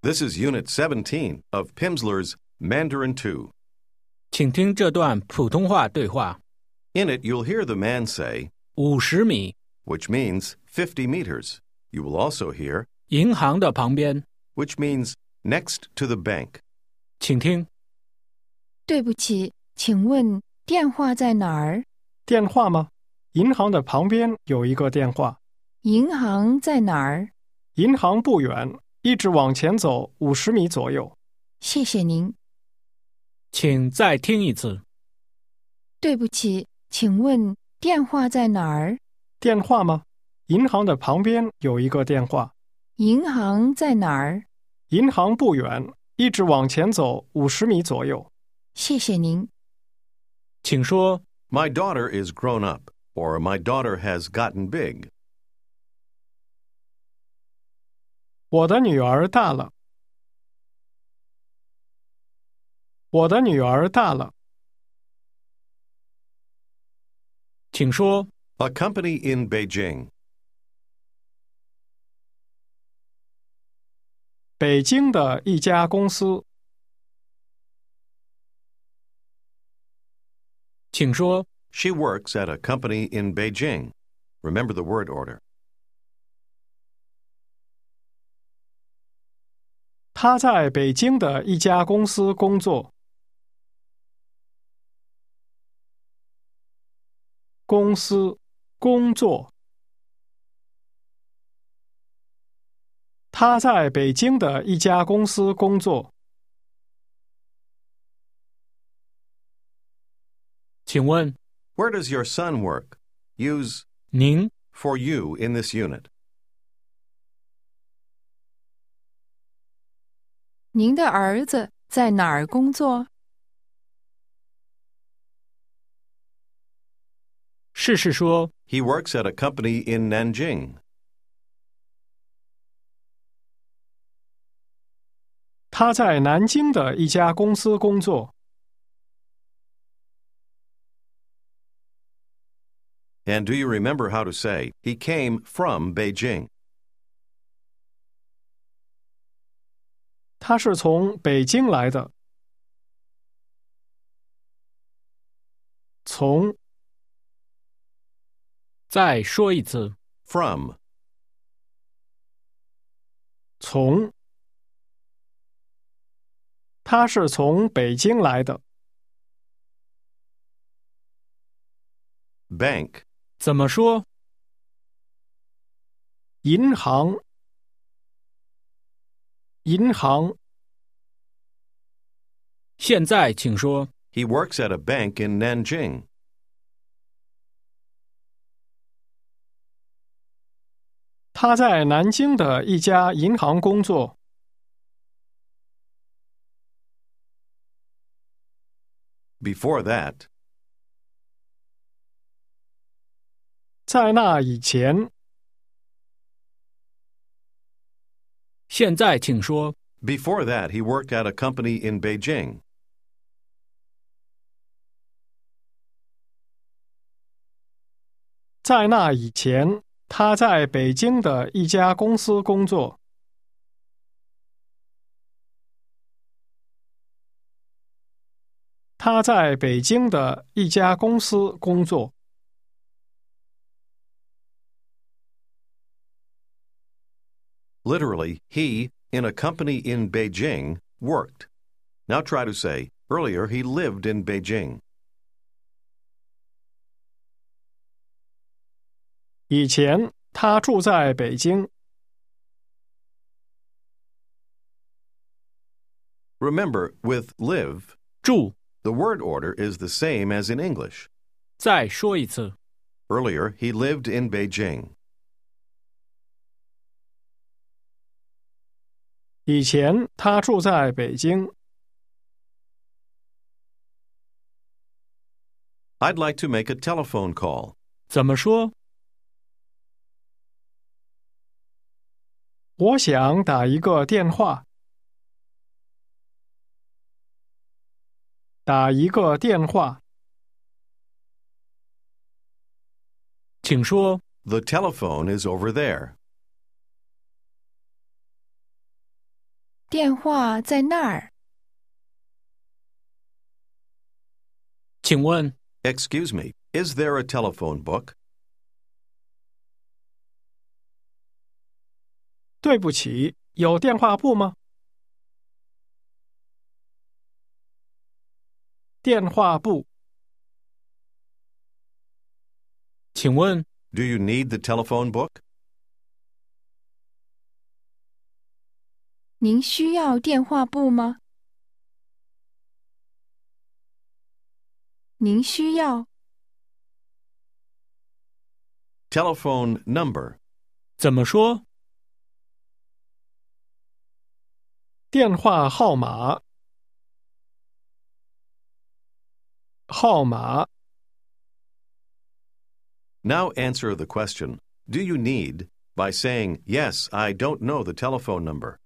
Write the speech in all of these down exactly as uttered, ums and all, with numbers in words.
This is Unit seventeen of Pimsleur's Mandarin two. 请听这段普通话对话。 In it, you'll hear the man say, 五十米， which means fifty meters. You will also hear, 银行的旁边， which means next to the bank. 请听。 对不起，请问电话在哪儿？ 电话吗？银行的旁边有一个电话。 银行在哪儿？ 银行不远，一直往前走五十米左右。 谢谢您。 请再听一次。 对不起，请问电话在哪儿？ 电话吗？银行的旁边有一个电话。 银行在哪儿？ 银行不远，一直往前走五十米左右。 谢谢您。 请说 My daughter is grown up, or my daughter has gotten big. 我的女儿大了。我的女儿大了。 请说 A company in Beijing. 北京的一家公司。 请说 She works at a company in Beijing. Remember the word order. 她在北京的一家公司工作。公司，工作。她在北京的一家公司工作。 请问 Where does your son work? Use 您 for you in this unit. 您的儿子在哪儿工作？ 试试说 He works at a company in Nanjing. 他在南京的一家公司工作。 And do you remember how to say, he came from Beijing? 他是从北京来的。从， 再说一次。 From. 从，他是从北京来的。 Bank. 怎么说？ 银行，银行。 现在请说 He works at a bank in Nanjing. 他在南京的一家银行工作。 Before that, 在那以前， 现在请说 before that, he worked at a company in Beijing. 在那以前，他在北京的一家公司工作。他在北京的一家公司工作。 Literally, he, in a company in Beijing, worked. Now try to say, earlier he lived in Beijing. 以前，他住在北京。 Remember, with live, 住 the word order is the same as in English. 再说一次。 Earlier, he lived in Beijing. 以前，他住在北京。 I'd like to make a telephone call. 怎么说？ 我想打一个电话。打一个电话。 请说 The telephone is over there. 电话在那儿。 请问 Excuse me, is there a telephone book? 对不起，有电话簿吗？电话簿。 请问 Do you need the telephone book? 您需要电话簿吗？您需要 Telephone number. 怎么说？ 电话号码。号码。 Now answer the question, do you need, by saying, yes, I don't know the telephone number.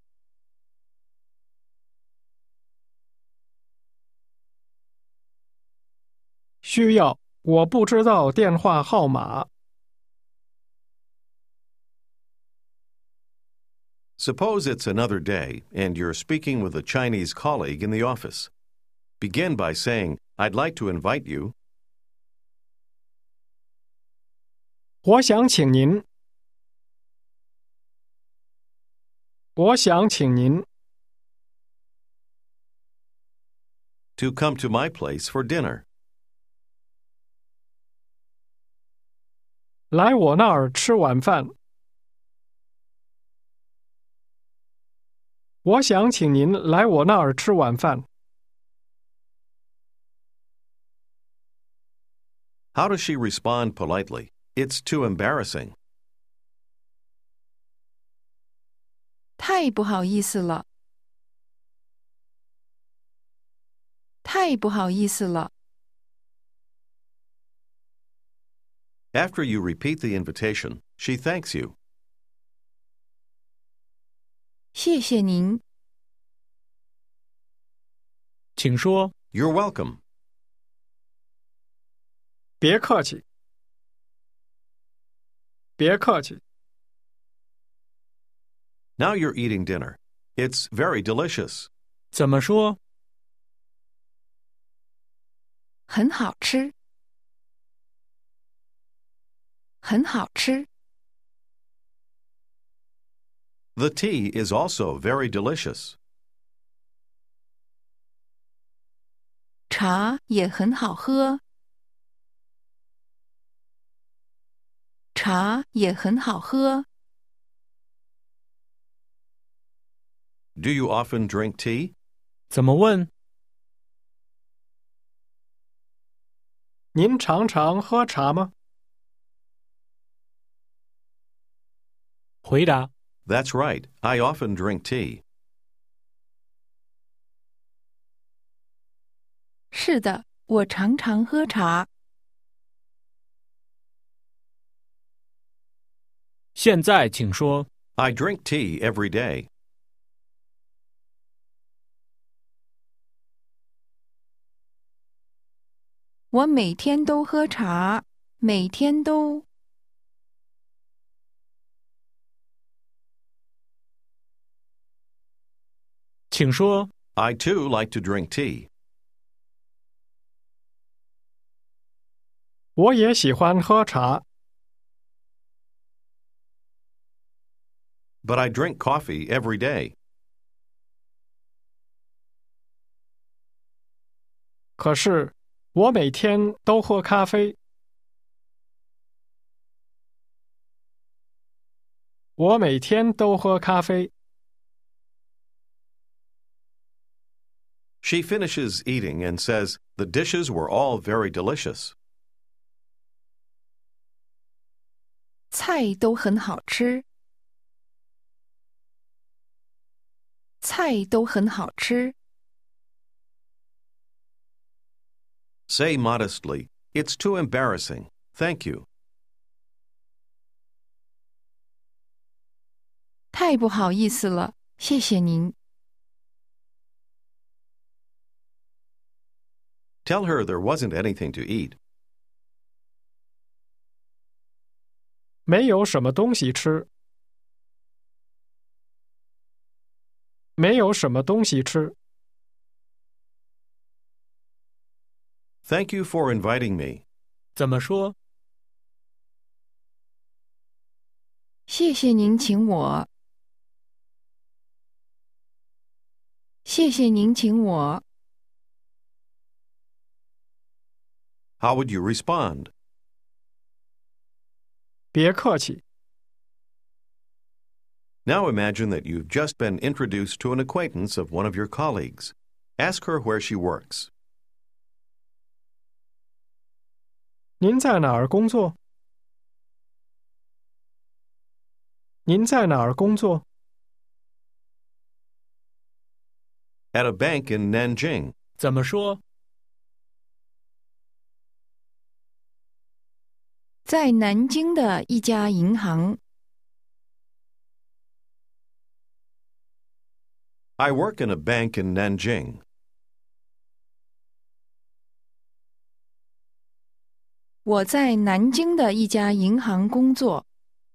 需要，我不知道电话号码。 Suppose it's another day and you're speaking with a Chinese colleague in the office. Begin by saying, I'd like to invite you. 我想请您。我想请您 to come to my place for dinner. 来我那儿吃晚饭。我想请您来我那儿吃晚饭。 How does she respond politely? It's too embarrassing. 太不好意思了，太不好意思了。 After you repeat the invitation, she thanks you. 谢谢您， 请说 You're welcome. 别客气。别客气。 Now you're eating dinner. It's very delicious. 怎么说？ 很好吃，很好吃。 The tea is also very delicious. 茶也很好喝，茶也很好喝。 Do you often drink tea? 怎么问？ 您常常喝茶吗？ 回答 That's right. I often drink tea. 是的，我常常喝茶。 现在请说 I drink tea every day. 我每天都喝茶，每天都。 请说 I too like to drink tea. 我也喜欢喝茶。 But I drink coffee every day. 可是我每天都喝咖啡。我每天都喝咖啡。 She finishes eating and says, the dishes were all very delicious. 菜都很好吃，菜都很好吃。 Say modestly, it's too embarrassing. Thank you. 太不好意思了，谢谢您。 Tell her there wasn't anything to eat. 没有什么东西吃。 没有什么东西吃。 Thank you for inviting me. 怎么说？ 谢谢您请我。谢谢您请我。 How would you respond? 别客气。 Now imagine that you've just been introduced to an acquaintance of one of your colleagues. Ask her where she works. 您在哪儿工作？您在哪儿工作？ At a bank in Nanjing. 怎么说？ 在南京的一家银行。 I work in a bank in Nanjing. 我在南京的一家银行工作。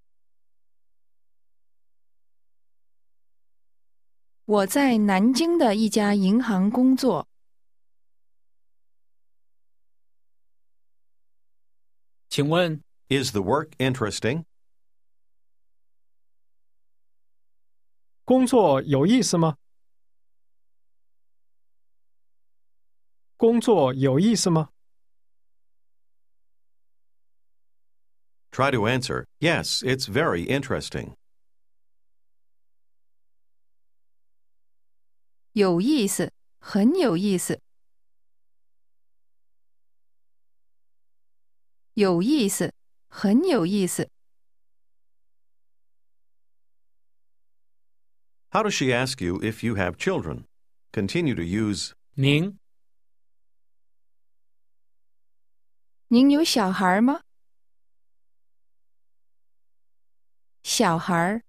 我在南京的一家银行工作。 请问 Is the work interesting? 工作有意思吗？工作有意思吗？ Try to answer, yes, it's very interesting. 有意思，很有意思。有意思，很有意思。 How does she ask you if you have children? Continue to use 您您有小孩吗？小孩。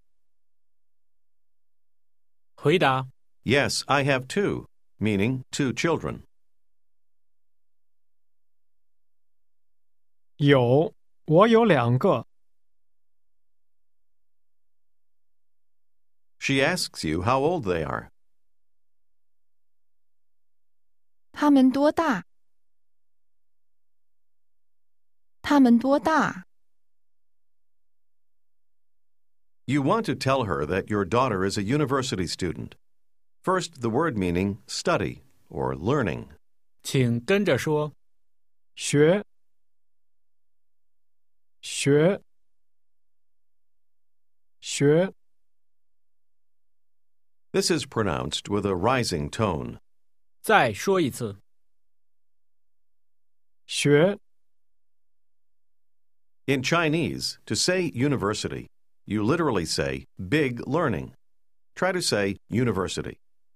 回答 Yes, I have two, meaning two children. 有，我有两个。 She asks you how old they are. 他们多大？他们多大？ You want to tell her that your daughter is a university student. First, the word meaning study or learning. 请跟着说。 学，学，学。 This is pronounced with a rising tone. 再说一次。 学。 In Chinese, to say university, you literally say big learning. Try to say university.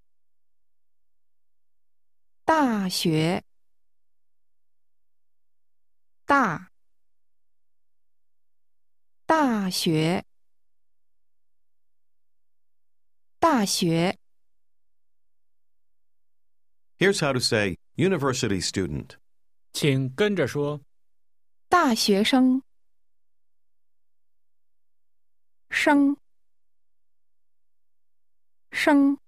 大学。大。大学。大学。 Here's how to say university student. 请跟着说。 大学生。生。生。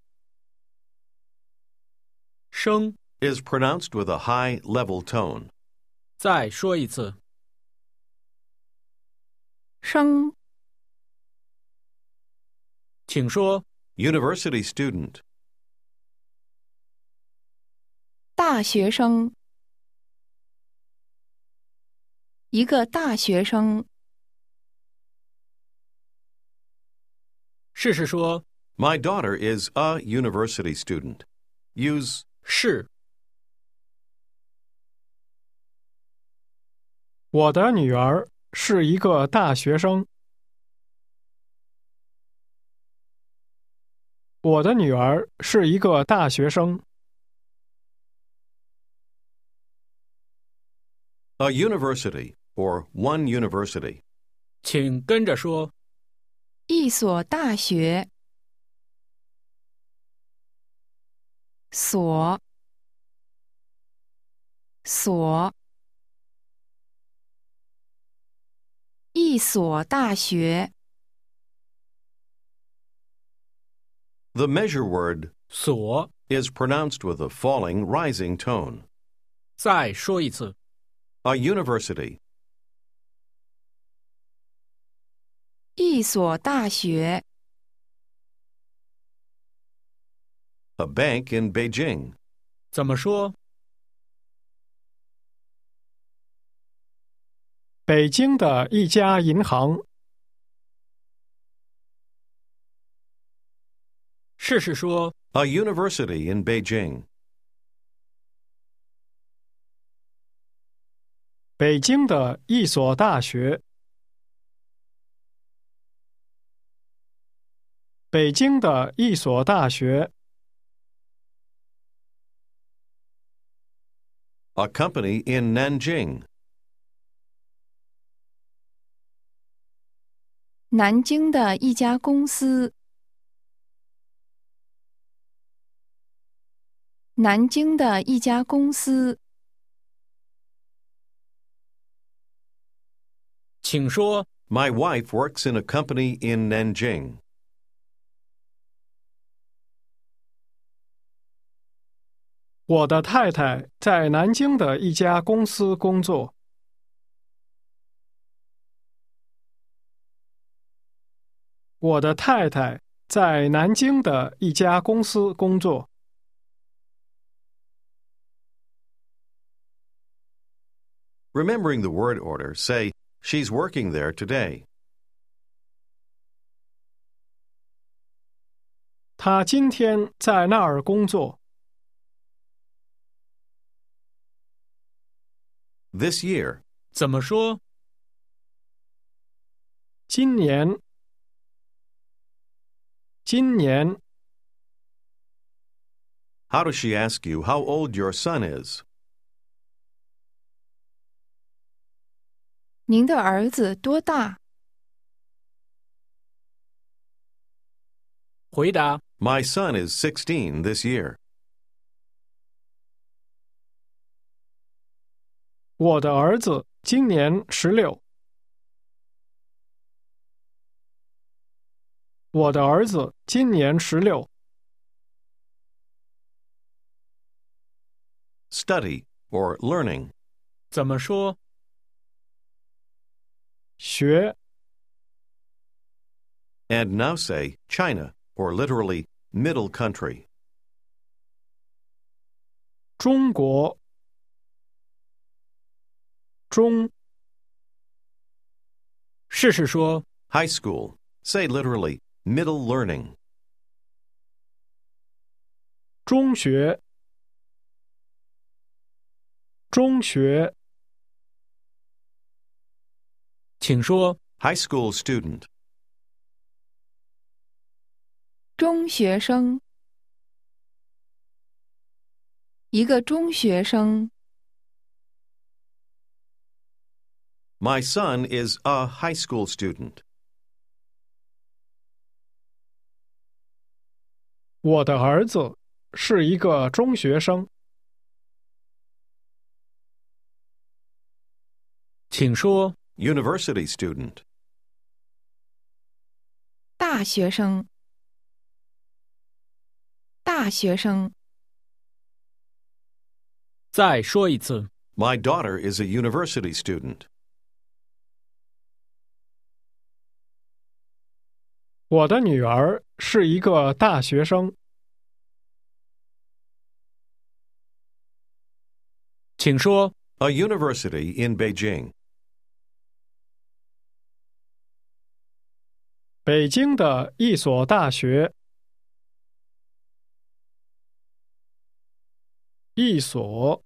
生 Is pronounced with a high level tone. 再说一次。 生。 请说。 University student. 大学生。一个大学生。 试试说。 My daughter is a university student. Use 是。 我的女儿是一个大学生。我的女儿是一个大学生。 a university or one university. 请跟着说。 一所大学。所。所。一所大学。 The measure word 所。 is pronounced with a falling, rising tone. 再说一次。 A university, 一所大学， a bank in Beijing, 怎么说？ 北京的一家银行。 试试说。 a university in Beijing, 北京的一所大学。北京的一所大学。 a company in Nanjing, 南京的一家公司。南京的一家公司。 请说。 My wife works in a company in Nanjing. 我的太太在南京的一家公司工作。我的太太在南京的一家公司工作。 Remembering the word order, say, she's working there today. 她今天在那儿工作。 This year, 怎么说？ 今年。今年。 how does she ask you how old your son is? 您的儿子多大？ 回答。 My son is sixteen this year. 我的儿子今年十六。我的儿子今年十六。 Study or learning. 怎么说？ 学。 And now say China, or literally middle country. 中国。中。 试试说。 High school. Say literally middle learning. 中学。中学。 请说。 High school student. 中学生。一个中学生。 My son is a high school student. 我的儿子是一个中学生。 请说。 University student. 大学生。大学生。 再说一次。 My daughter is a university student. 我的女儿是一个大学生。 请说。 A university in Beijing. 北京的一所大学。一所。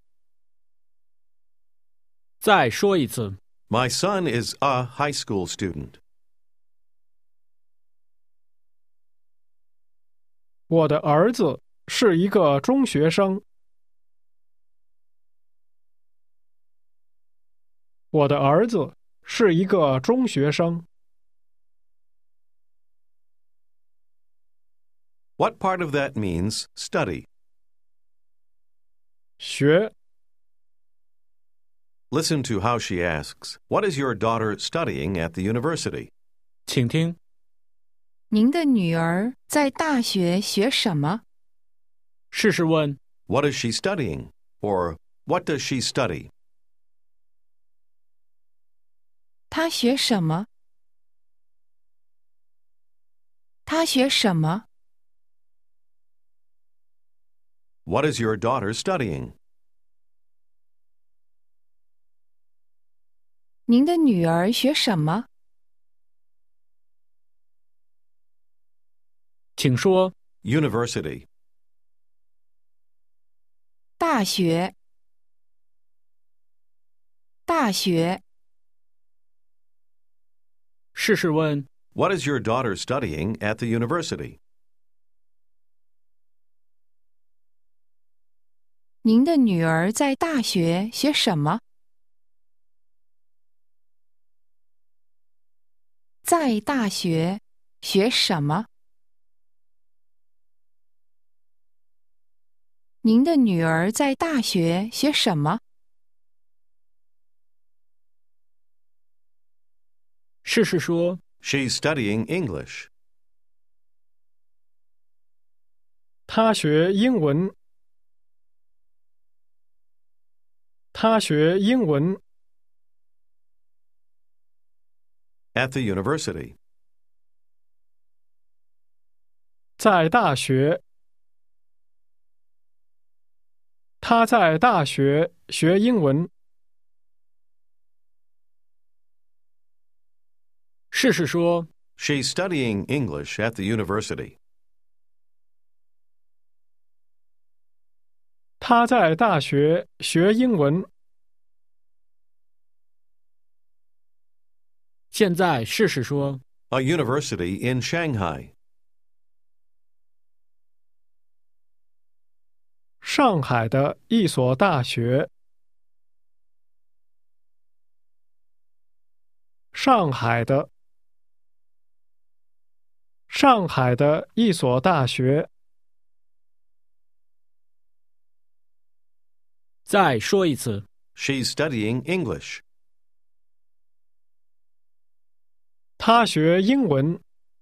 再说一次。 My son is a high school student. 我的儿子是一个中学生。我的儿子是一个中学生。 What part of that means study? 学。 Listen to how she asks, What is your daughter studying at the university? 请听。 您的女儿在大学学什么？ 试试问 What is she studying? Or what does she study? 他学什么？他学什么？ What is your daughter studying? 您的女儿学什么？ 请说 University. 大学，大学， 试试问 What is your daughter studying at the university? 您的女儿在大学学什么？在大学学什么？您的女儿在大学学什么？ 试试说 She's studying English. 他学英文。他学英文。 At the university. 在大学。他在大学学英文。 试试说 She's studying English at the university. 他在大学学英文。 现在试试说 A university in Shanghai. 上海的一所大学。上海的。上海的一所大学。 再说一次 She's studying English. 他学英文。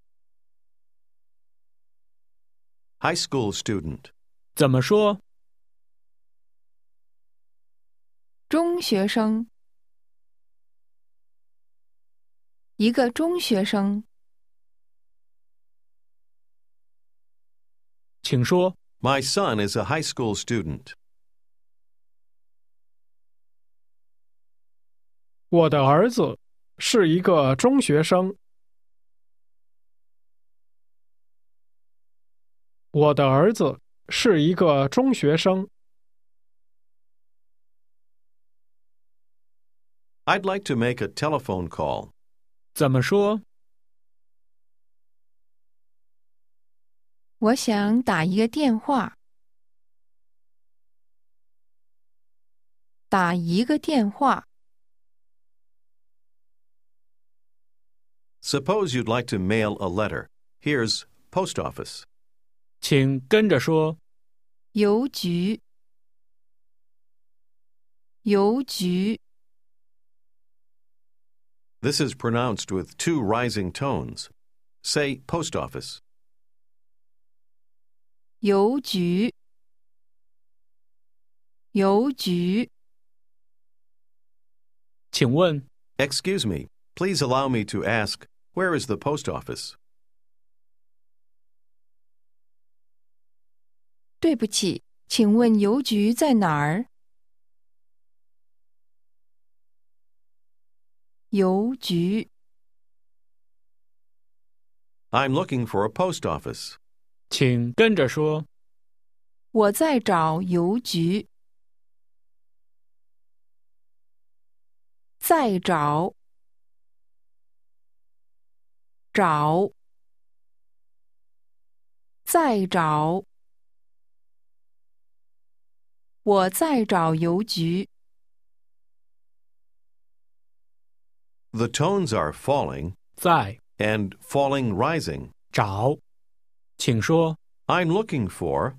High school student. 怎么说中学生，一个中学生。 请说 My son is a high school student. 我的儿子是一个中学生。我的儿子是一个中学生。 I'd like to make a telephone call. 怎么说我想打一个电话。打一个电话。 Suppose you'd like to mail a letter. Here's post office. 请跟着说邮局，邮局。 This is pronounced with two rising tones. Say post office. 邮局，邮局。 请问 Excuse me, please allow me to ask, where is the post office? 对不起，请问邮局在哪儿？邮局。 I'm looking for a post office. 请跟着说我在找邮局。在找，找，在找。我在找邮局。 The tones are falling 在 and falling rising. 找请说 I'm looking for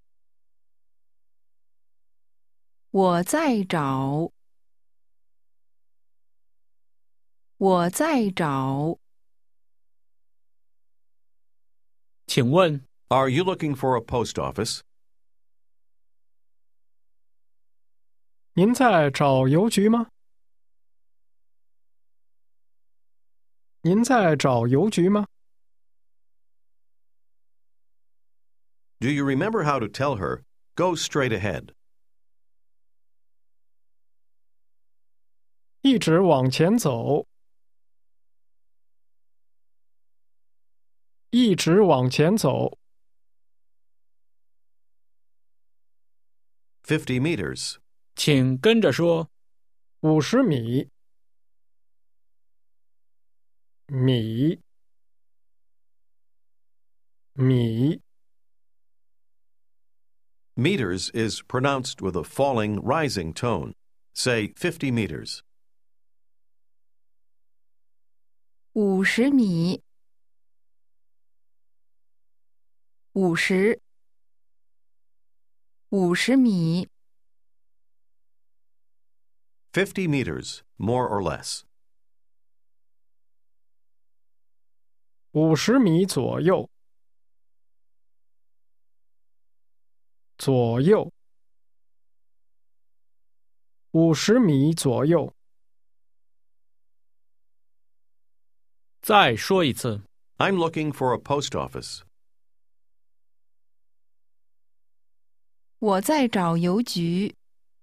我在找，我在找。 请问， Are you looking for a post office? 您在找邮局吗？您在找邮局吗？ Do you remember how to tell her, go straight ahead? 一直往前走。一直往前走。 fifty meters. 请跟着说。 五十米。米。米。 Meters is pronounced with a falling, rising tone. Say fifty meters. 五十米，五十，五十米， fifty meters, more or less. 五十米左右。左右。五十米左右。 再说一次。 I'm looking for a post office. 我在找邮局。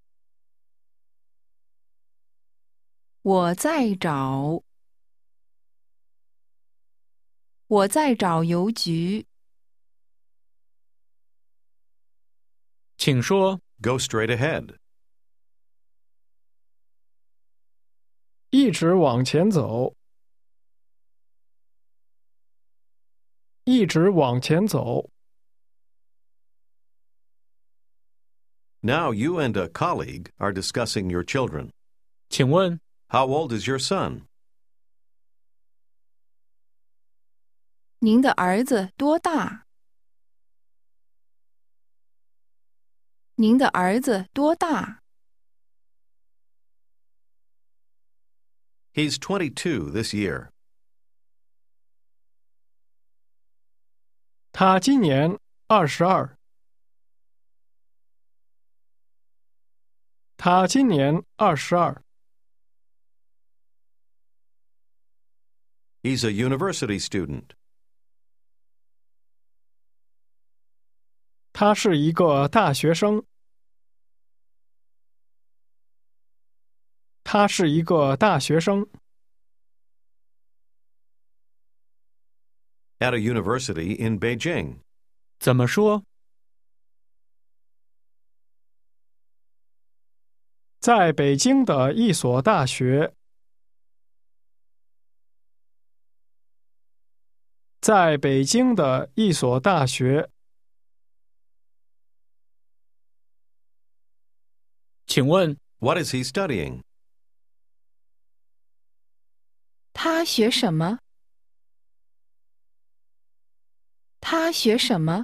我在找。我在找邮局。 请说。 Go straight ahead. 一直往前走。一直往前走。 Now you and a colleague are discussing your children. 请问， How old is your son? 您的儿子多大？您的儿子多大？ He's twenty-two this year. 他今年二十二。他今年二十二。 He's a university student. 他是一个大学生。他是一个大学生。 At a university in Beijing. 怎么说？ 在北京的一所大学。在北京的一所大学。 请问， What is he studying? 他学什么？他学什么？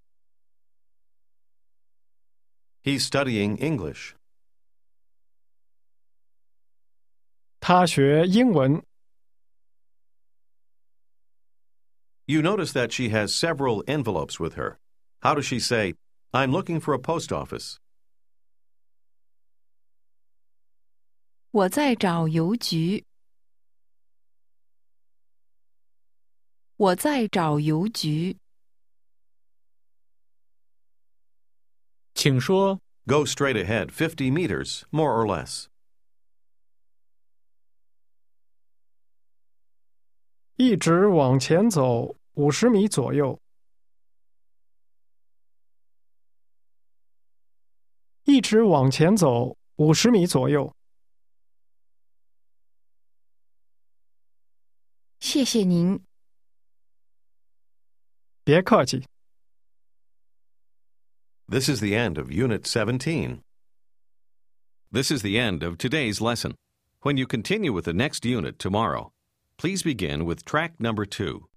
He's studying English. 他学英文。 You notice that she has several envelopes with her. How does she say, I'm looking for a post office? 我在找邮局。我在找邮局。 请说。 Go straight ahead fifty meters, more or less. 一直往前走五十米左右。一直往前走五十米左右。 谢谢您。 别客气。 This is the end of Unit seventeen. This is the end of today's lesson. When you continue with the next unit tomorrow, please begin with track number two.